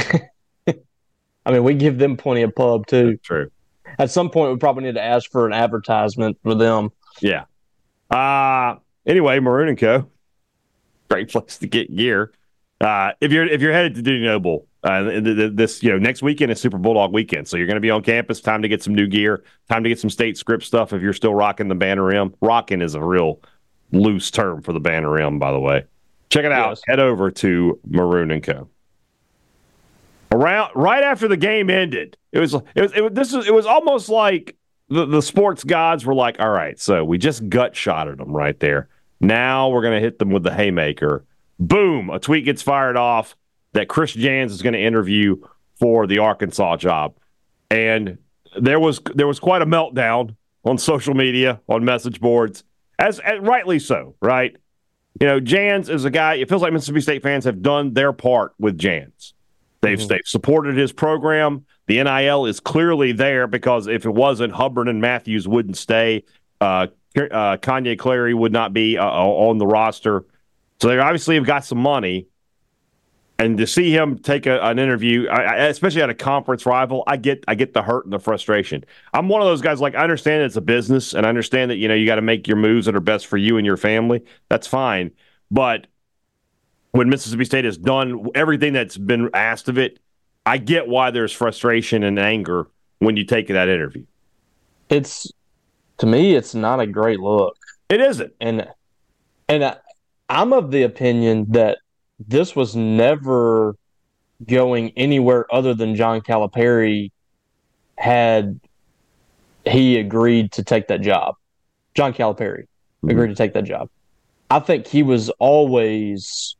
I mean, we give them plenty of pub, too. That's true. At some point, we probably need to ask for an advertisement for them. Yeah. Uh, anyway, Maroon and Co. Great place to get gear. Uh, if you're if you're headed to Dudy Noble, uh, this you know next weekend is Super Bulldog weekend, so you're going to be on campus. Time to get some new gear. Time to get some state script stuff. If you're still rocking the banner M, rocking is a real loose term for the banner M, by the way. Check it out. Yes. Head over to Maroon and Co. Around right after the game ended, it was it was, it was this was it was almost like the, the sports gods were like, all right, so we just gut shotted them right there. Now we're gonna hit them with the haymaker. Boom! A tweet gets fired off that Chris Jans is going to interview for the Arkansas job, and there was there was quite a meltdown on social media, on message boards, as, as rightly so, right? You know, Jans is a guy. It feels like Mississippi State fans have done their part with Jans. They've, mm-hmm. they've supported his program. The N I L is clearly there because if it wasn't, Hubbard and Matthews wouldn't stay. Uh, uh, Kanye Clary would not be uh, on the roster. So they obviously have got some money. And to see him take a, an interview, I, I, especially at a conference rival, I get I get the hurt and the frustration. I'm one of those guys, like, I understand it's a business, and I understand that, you know, you got to make your moves that are best for you and your family. That's fine. But when Mississippi State has done everything that's been asked of it, I get why there's frustration and anger when you take that interview. It's, to me, it's not a great look. It isn't. And and I, I'm of the opinion that this was never going anywhere other than John Calipari had he agreed to take that job. John Calipari mm-hmm. agreed to take that job. I think he was always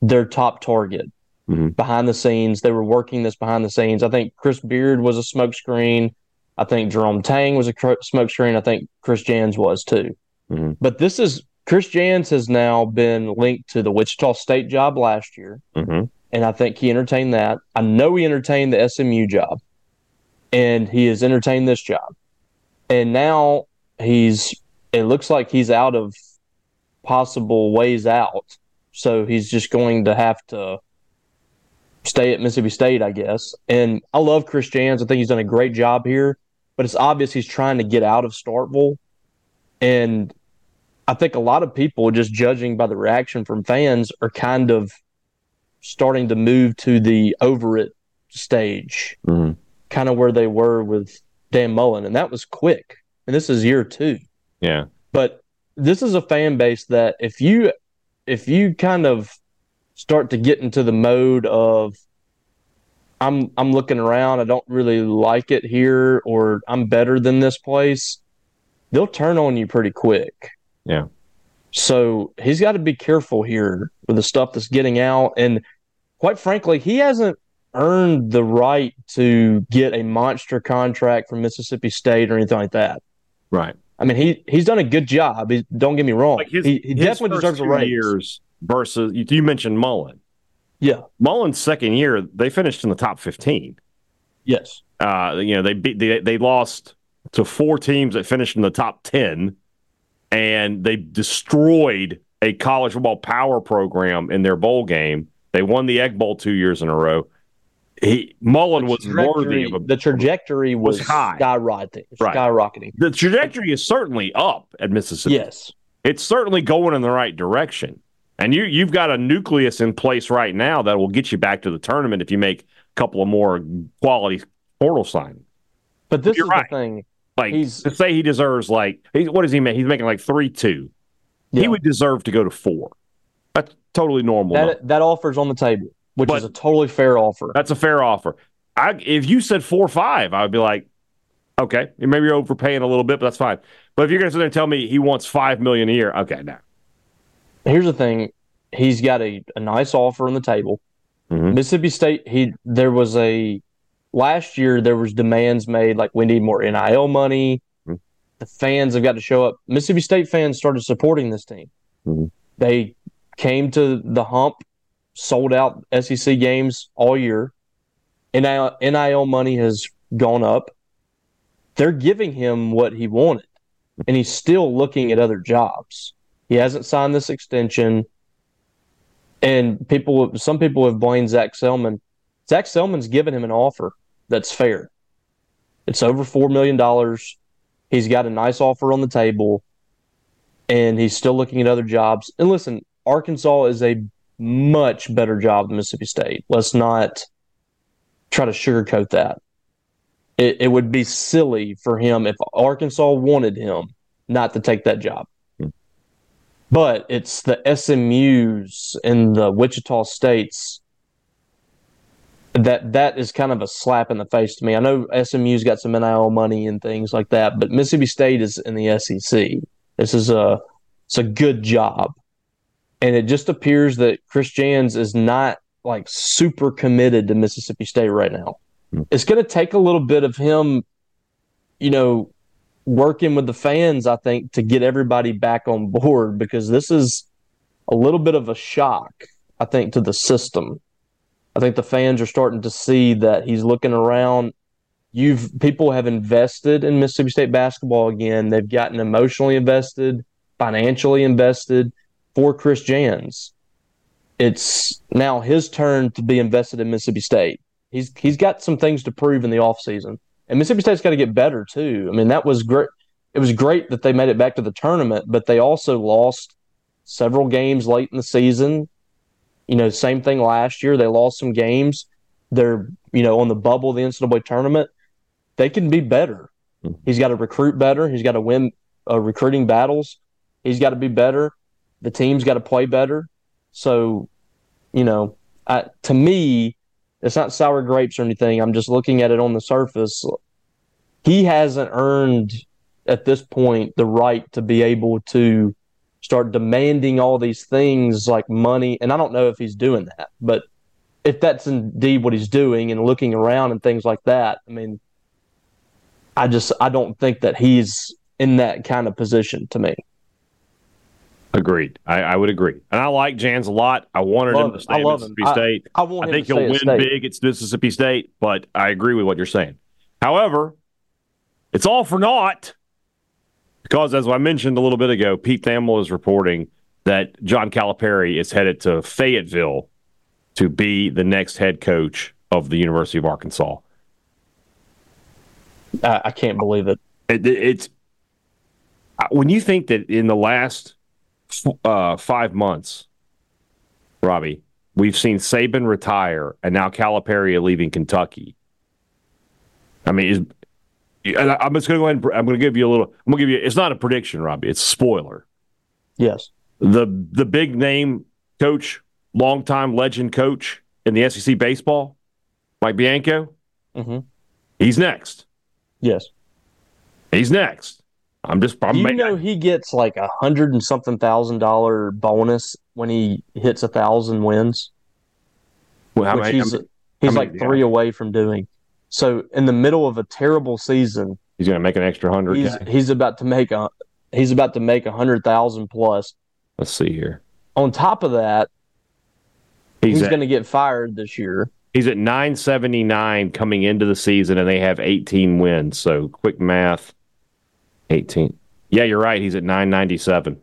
their top target mm-hmm. behind the scenes. They were working this behind the scenes. I think Chris Beard was a smokescreen. I think Jerome Tang was a smokescreen. I think Chris Jans was too. Mm-hmm. But this is Chris Jans has now been linked to the Wichita State job last year, mm-hmm. and I think he entertained that. I know he entertained the S M U job, and he has entertained this job. And now he's it looks like he's out of possible ways out. So he's just going to have to stay at Mississippi State, I guess. And I love Chris Jans. I think he's done a great job here. But it's obvious he's trying to get out of Starkville. And I think a lot of people, just judging by the reaction from fans, are kind of starting to move to the over it stage, mm-hmm. kind of where they were with Dan Mullen. And that was quick. And this is year two. Yeah. But this is a fan base that if you if you kind of start to get into the mode of I'm I'm looking around, I don't really like it here, or I'm better than this place, they'll turn on you pretty quick. Yeah. So he's got to be careful here with the stuff that's getting out. And quite frankly, he hasn't earned the right to get a monster contract from Mississippi State or anything like that. Right. I mean, he he's done a good job. He, don't get me wrong. Like his, he he his definitely deserves a raise. Years versus you, you mentioned Mullen. Yeah, Mullen's second year, they finished in the top fifteen. Yes. Uh, you know, they beat they, they lost to four teams that finished in the top ten, and they destroyed a college football power program in their bowl game. They won the Egg Bowl two years in a row. He Mullen was worthy of a, the trajectory was, was high. skyrocketing. Right. Skyrocketing. The trajectory is certainly up at Mississippi. Yes. It's certainly going in the right direction. And you, you've got a nucleus in place right now that will get you back to the tournament if you make a couple of more quality portal signings. But this You're is right. the thing. Like, He's, to say he deserves, like, he, what does he make? He's making like three two. Yeah. He would deserve to go to four. That's totally normal. That, that offer's on the table, which but is a totally fair offer. That's a fair offer. I, if you said four five, I would be like, okay, maybe you're overpaying a little bit, but that's fine. But if you're going to sit there and tell me he wants five million dollars a year, okay, now. Here's the thing. He's got a, a nice offer on the table. Mm-hmm. Mississippi State, he there was a last year there was demands made like we need more N I L money. Mm-hmm. The fans have got to show up. Mississippi State fans started supporting this team. Mm-hmm. They came to the hump, sold out S E C games all year. N I L money has gone up. They're giving him what he wanted, and he's still looking at other jobs. He hasn't signed this extension. And people, some people have blamed Zach Selman. Zach Selman's given him an offer that's fair. It's over four million dollars. He's got a nice offer on the table, and he's still looking at other jobs. And listen, Arkansas is a much better job than Mississippi State. Let's not try to sugarcoat that. It, it would be silly for him if Arkansas wanted him not to take that job. But it's the S M Us and the Wichita States that that is kind of a slap in the face to me. I know S M U's got some N I L money and things like that, but Mississippi State is in the S E C. This is a it's a good job. And it just appears that Chris Jans is not like super committed to Mississippi State right now. Mm. It's going to take a little bit of him, you know, working with the fans, I think, to get everybody back on board, because this is a little bit of a shock, I think, to the system. I think the fans are starting to see that he's looking around. You've people have invested in Mississippi State basketball again. They've gotten emotionally invested, financially invested for Chris Jans. It's now his turn to be invested in Mississippi State. He's he's got some things to prove in the offseason. And Mississippi State's got to get better, too. I mean, that was great. It was great that they made it back to the tournament, but they also lost several games late in the season. You know, same thing last year. They lost some games. They're, you know, on the bubble of the N C double A tournament. They can be better. Mm-hmm. He's got to recruit better. He's got to win uh, recruiting battles. He's got to be better. The team's got to play better. So, you know, I, to me, it's not sour grapes or anything. I'm just looking at it on the surface. He hasn't earned, at this point, the right to be able to start demanding all these things like money. And I don't know if he's doing that, but if that's indeed what he's doing and looking around and things like that, I mean, I just I don't think that he's in that kind of position to me. Agreed. I, I would agree. And I like Jans a lot. I wanted love him to him. stay I at love Mississippi him. State. I, I, want I him think to he'll stay win at State. big at Mississippi State, but I agree with what you're saying. However, it's all for naught because, as I mentioned a little bit ago, Pete Thamel is reporting that John Calipari is headed to Fayetteville to be the next head coach of the University of Arkansas. I, I can't believe it. it. It's when you think that in the last uh, five months, Robbie, we've seen Saban retire and now Calipari leaving Kentucky. I mean, is, and I'm just going to go ahead and I'm going to give you a little. I'm going to give you. It's not a prediction, Robbie. It's a spoiler. Yes. The the big name coach, longtime legend coach in the S E C baseball, Mike Bianco. Mm-hmm. He's next. Yes. He's next. I'm just. I'm Do you making, know he gets like a hundred and something thousand dollar bonus when he hits a thousand wins? well, how which many- he's how many- he's how like many- three away from doing. So in the middle of a terrible season, He's going to make an extra hundred. he's he's about to make a he's about to make a hundred thousand plus. Let's see here. On top of that, He's, he's at, going to get fired this year. he's at nine seventy-nine coming into the season, and they have eighteen wins. So quick math, eighteen. Yeah, you're right. He's at nine ninety-seven.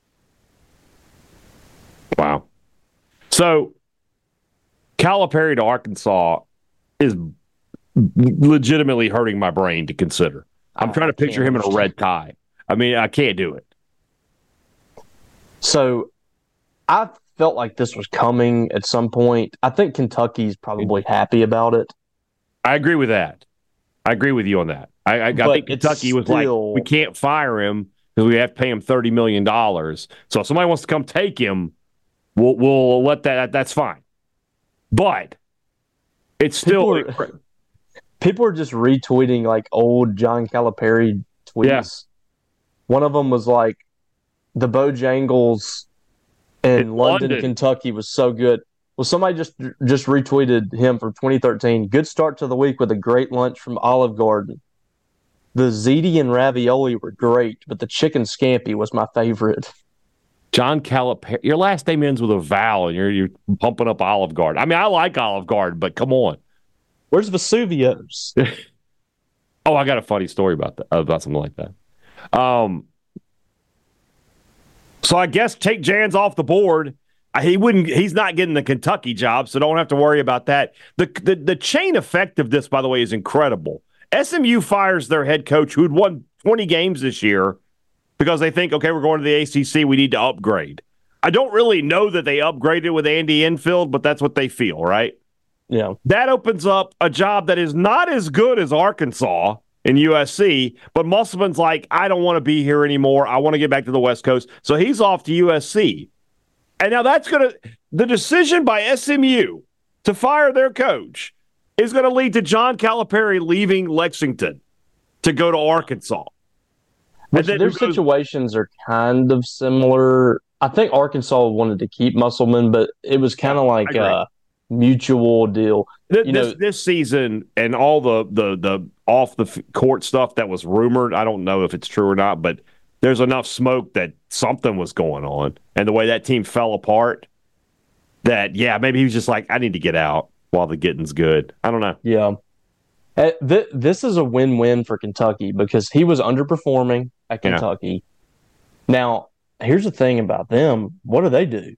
Wow. So Calipari to Arkansas is legitimately hurting my brain to consider. I'm trying to picture him in a red tie. I mean, I can't do it. So I felt like this was coming at some point. I think Kentucky's probably happy about it. I agree with that. I agree with you on that. I, I, I But think it's Kentucky was still- like, we can't fire him because we have to pay him thirty million dollars. So if somebody wants to come take him, we'll, we'll let that, that's fine. But it's still. People are, people are just retweeting like old John Calipari tweets. Yeah. One of them was like, the Bojangles in, In London, London. Kentucky was so good. Well, somebody just just retweeted him from twenty thirteen. Good start to the week with a great lunch from Olive Garden. The ziti and ravioli were great, but the chicken scampi was my favorite. John Calipari. Your last name ends with a vowel, and you're you're pumping up Olive Garden. I mean, I like Olive Garden, but come on. Where's Vesuvio's? Oh, I got a funny story about that, about something like that. Um, so I guess take Jans off the board. He wouldn't. He's not getting the Kentucky job, so don't have to worry about that. The the, the chain effect of this, by the way, is incredible. S M U fires their head coach, who'd won twenty games this year, because they think, okay, we're going to the A C C, we need to upgrade. I don't really know that they upgraded with Andy Enfield, but that's what they feel, right? Yeah. That opens up a job that is not as good as Arkansas in U S C, but Musselman's like, I don't want to be here anymore. I want to get back to the West Coast. So he's off to U S C. And now that's going to, the decision by S M U to fire their coach is going to lead to John Calipari leaving Lexington to go to Arkansas. Which then their who goes- situations are kind of similar. I think Arkansas wanted to keep Musselman, but it was kind of like agree. a mutual deal. Th- You this know- this season and all the the the off the f- court stuff that was rumored, I don't know if it's true or not, but there's enough smoke that something was going on, and the way that team fell apart, that yeah, maybe he was just like, I need to get out while the getting's good. I don't know. Yeah. Uh, th- this is a win-win for Kentucky because he was underperforming at Yeah. Kentucky. Now, here's the thing about them. What do they do?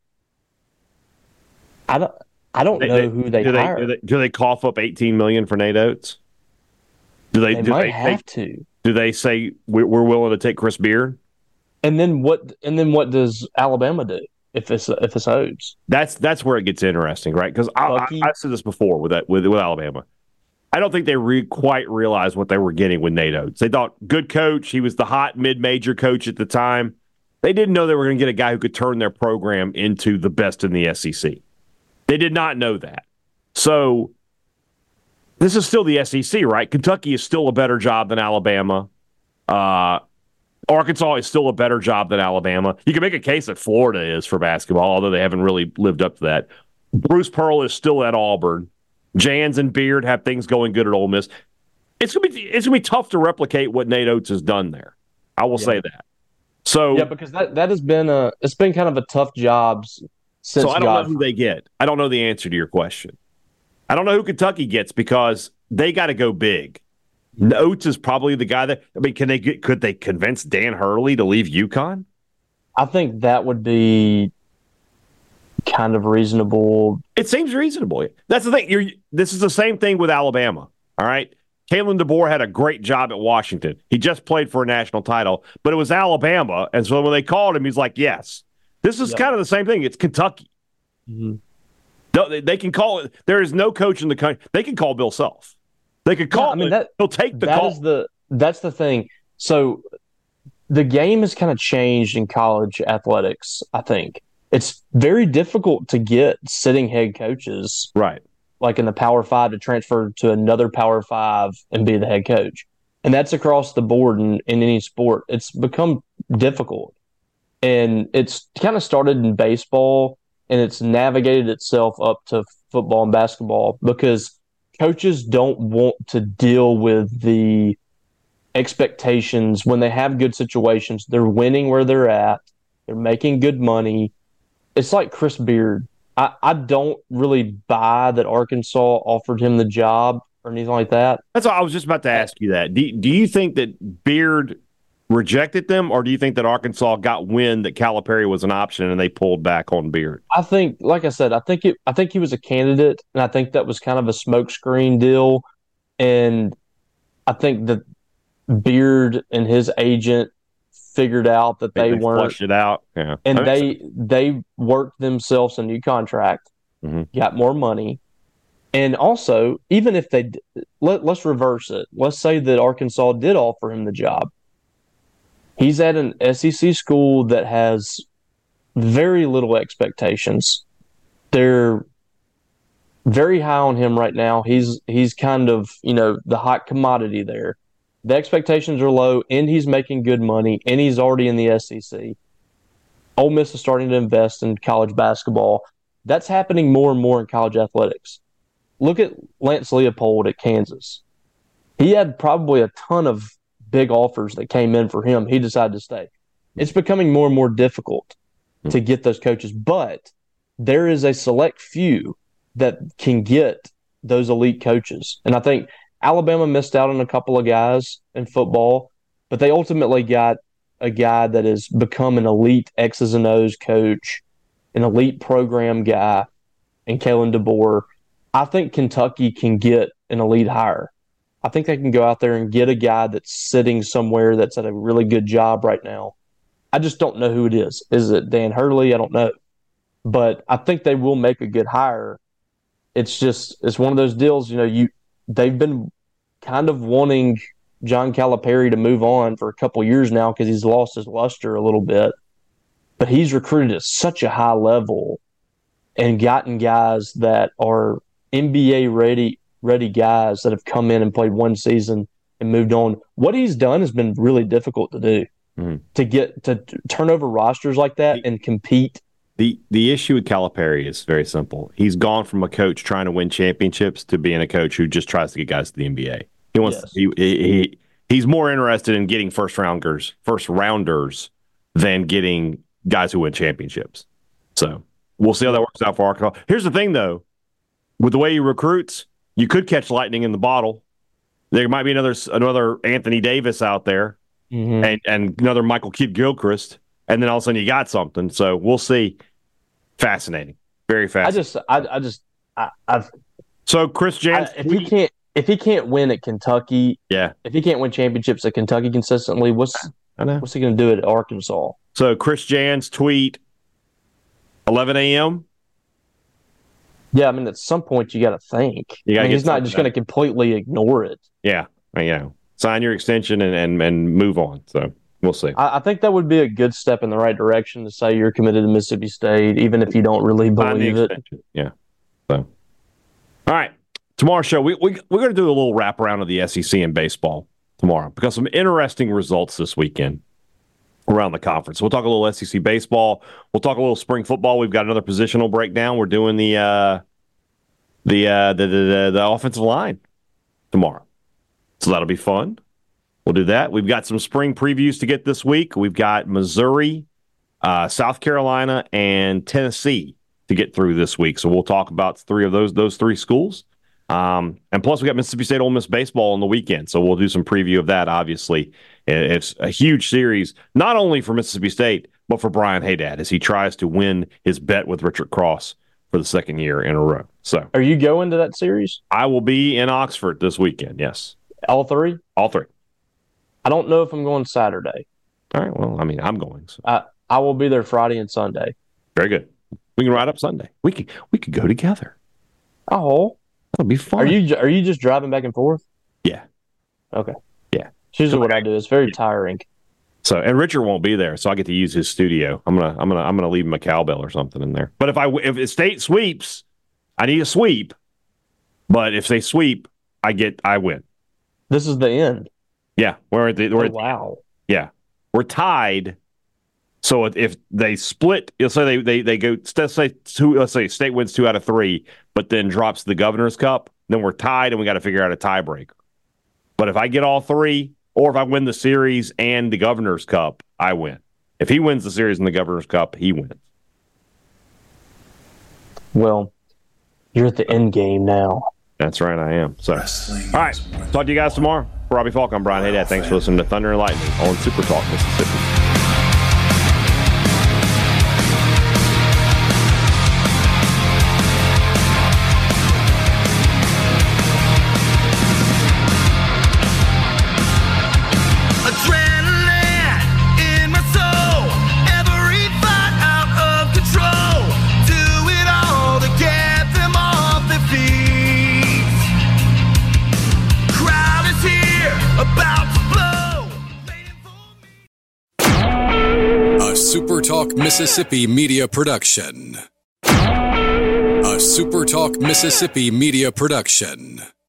I don't I don't They- know they- who they do hire. They, do, they, do they cough up eighteen million for Nate Oates? Do they? They do might they, have they to. do they say we're, we're willing to take Chris Beard? And then what and then what does Alabama do if it's if it's Oates? That's that's where it gets interesting, right? Because I, I, Bucky. I've said this before with that with, with Alabama. I don't think they re- quite realized what they were getting with Nate Oates. They thought good coach. He was the hot mid-major coach at the time. They didn't know they were going to get a guy who could turn their program into the best in the S E C. They did not know that. So this is still the S E C, right? Kentucky is still a better job than Alabama. Uh, Arkansas is still a better job than Alabama. You can make a case that Florida is for basketball, although they haven't really lived up to that. Bruce Pearl is still at Auburn. Jans and Beard have things going good at Ole Miss. It's gonna be it's gonna be tough to replicate what Nate Oates has done there. I will yeah. say that. So yeah, because that, that has been a it's been kind of a tough job since. So I don't Godfrey. know who they get. I don't know the answer to your question. I don't know who Kentucky gets because they got to go big. Oates is probably the guy that I mean, can they get? Could they convince Dan Hurley to leave UConn? I think that would be kind of reasonable. It seems reasonable. That's the thing. You're, this is the same thing with Alabama. All right. Kalen DeBoer had a great job at Washington. He just played for a national title, but it was Alabama. And so when they called him, he's like, yes. This is yep. kind of the same thing. It's Kentucky. Mm-hmm. No, they, they can call it. There is no coach in the country. They can call Bill Self. They could call. Yeah, I mean, that, he'll take the that call. Is the, that's the thing. So the game has kind of changed in college athletics, I think. It's very difficult to get sitting head coaches. Right. Like in the Power Five to transfer to another Power Five and be the head coach. And that's across the board in, in any sport. It's become difficult. And it's kind of started in baseball and it's navigated itself up to football and basketball because coaches don't want to deal with the expectations when they have good situations. They're winning where they're at. They're making good money. It's like Chris Beard. I, I don't really buy that Arkansas offered him the job or anything like that. That's all. I was just about to ask you that. Do, do you think that Beard rejected them, or do you think that Arkansas got wind that Calipari was an option and they pulled back on Beard? I think, like I said, I think it. I think he was a candidate, and I think that was kind of a smokescreen deal. And I think that Beard and his agent figured out that they, they weren't flushed it out, yeah, and they they worked themselves a new contract, mm-hmm. got more money, and also even if they let let's reverse it. Let's say that Arkansas did offer him the job. He's at an S E C school that has very little expectations. They're very high on him right now. He's he's kind of, you know, the hot commodity there. The expectations are low, and he's making good money, and he's already in the S E C. Ole Miss is starting to invest in college basketball. That's happening more and more in college athletics. Look at Lance Leopold at Kansas. He had probably a ton of big offers that came in for him. He decided to stay. It's becoming more and more difficult mm-hmm. to get those coaches, but there is a select few that can get those elite coaches. And I think Alabama missed out on a couple of guys in football, but they ultimately got a guy that has become an elite X's and O's coach, an elite program guy, and Kalen DeBoer. I think Kentucky can get an elite hire. I think they can go out there and get a guy that's sitting somewhere that's at a really good job right now. I just don't know who it is. Is it Dan Hurley? I don't know. But I think they will make a good hire. It's just, it's one of those deals, you know, you they've been kind of wanting John Calipari to move on for a couple of years now because he's lost his luster a little bit. But he's recruited at such a high level and gotten guys that are N B A ready ready guys that have come in and played one season and moved on. What he's done has been really difficult to do. Mm-hmm. To get to turn over rosters like that and compete. The the issue with Calipari is very simple. He's gone from a coach trying to win championships to being a coach who just tries to get guys to the N B A. He wants yes. he, he he's more interested in getting first rounders, first rounders than getting guys who win championships. So we'll see how that works out for Arkansas. Here's the thing, though, with the way he recruits, you could catch lightning in the bottle. There might be another another Anthony Davis out there, mm-hmm. and and another Michael Kidd Gilchrist. And then all of a sudden you got something. So we'll see. Fascinating. Very fascinating. I just, I, I just, I, I've. So Chris Jans, if he can't, if he can't win at Kentucky, yeah. If he can't win championships at Kentucky consistently, what's, I know. what's he going to do at Arkansas? So Chris Jans tweet, eleven a.m. Yeah, I mean, at some point you got to think. I mean, he's not just going to completely ignore it. Yeah, yeah. Sign your extension and and, and move on. So. We'll see. I, I think that would be a good step in the right direction to say you're committed to Mississippi State, even if you don't really believe it. Yeah. So, all right. Tomorrow's show, we, we, we're going to do a little wraparound of the S E C in baseball tomorrow because some interesting results this weekend. around the conference. We'll talk a little S E C baseball. We'll talk a little spring football. We've got another positional breakdown. We're doing the uh, the, uh, the, the the the offensive line tomorrow, so that'll be fun. We'll do that. We've got some spring previews to get this week. We've got Missouri, uh, South Carolina, and Tennessee to get through this week. So we'll talk about three of those those three schools. Um, and plus, we got Mississippi State Ole Miss baseball on the weekend, so we'll do some preview of that. Obviously, it's a huge series, not only for Mississippi State, but for Brian Haydad as he tries to win his bet with Richard Cross for the second year in a row. So, are you going to that series? I will be in Oxford this weekend. Yes, all three. All three. I don't know if I'm going Saturday. All right. Well, I mean, I'm going. So. I I will be there Friday and Sunday. Very good. We can ride up Sunday. We could we could go together. Oh. That'll be fun. Are you are you just driving back and forth? Yeah. Okay. Yeah. It's usually what I do. It's very tiring. So, and Richard won't be there, so I get to use his studio. I'm gonna I'm gonna I'm gonna leave him a cowbell or something in there. But if I if the state sweeps, I need a sweep. But if they sweep, I get I win. This is the end. Yeah, we're at the we're oh, at, wow. Yeah, we're tied. So if they split, let's say they, they, they go, let's say two, let's say state wins two out of three, but then drops the Governor's Cup, then we're tied and we got to figure out a tiebreaker. But if I get all three, or if I win the series and the Governor's Cup, I win. If he wins the series and the Governor's Cup, he wins. Well, you're at the end game now. That's right, I am. So, all right, talk to you guys tomorrow. For Robbie Falk, I'm Brian Haydad. Thanks for listening to Thunder and Lightning on Super Talk Mississippi. Super Talk Mississippi Media Production. A Super Talk Mississippi Media Production.